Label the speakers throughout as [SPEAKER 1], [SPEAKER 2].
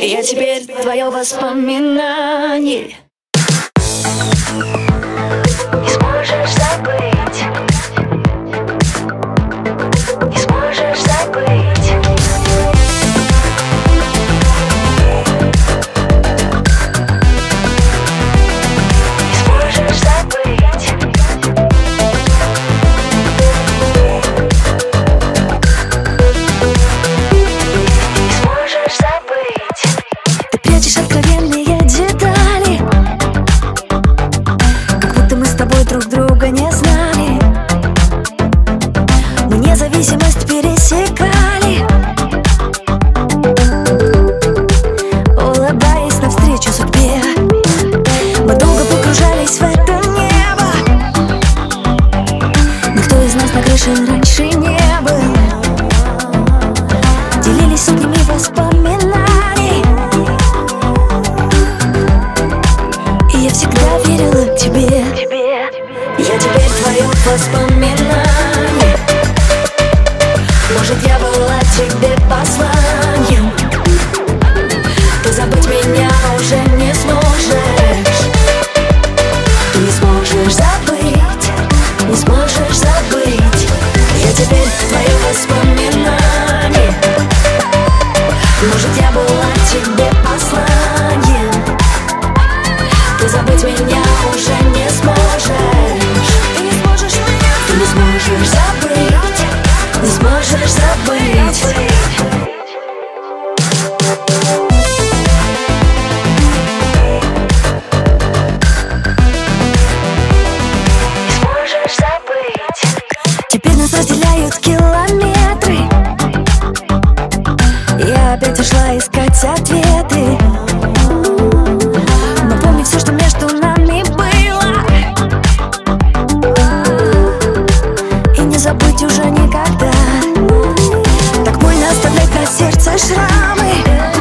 [SPEAKER 1] Я теперь твое воспоминание.
[SPEAKER 2] Не сможешь забыть, не сможешь забыть. Не сможешь забыть. Не сможешь забыть.
[SPEAKER 3] Ты прячешь откровенные детали, как будто мы с тобой друг друга не знали. Мы независимость пересекали, улыбаясь навстречу судьбе. Мы долго погружались в это небо. Никто из нас на крыше раньше не был. Делились сотнями воспоминаний, и я всегда верила тебе.
[SPEAKER 1] Я теперь твое воспоминание. Может, я была тебе посланием. Ты забыть меня уже не сможешь. Ты не сможешь забыть, не сможешь забыть. Я теперь твое воспоминание. Может, я была тебе посланием. Ты забыть меня уже не сможешь.
[SPEAKER 3] Ты не сможешь меня,
[SPEAKER 1] Ты не сможешь забыть, не сможешь забыть.
[SPEAKER 2] Не сможешь забыть.
[SPEAKER 3] теперь нас разделяют километры. Я опять ушла искать ответы, но помни все, что между нами было, и не забыть уже никогда. Так больно оставлять на сердце шрамы,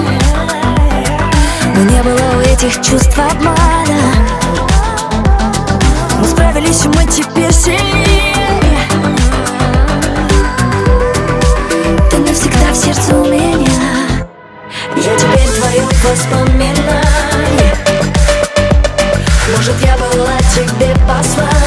[SPEAKER 3] но не было у этих чувств обмана. Мы справились, и мы теперь сильнее. Ты навсегда в сердце у меня.
[SPEAKER 1] Я теперь твое воспоминание. Может, я была тебе посланием.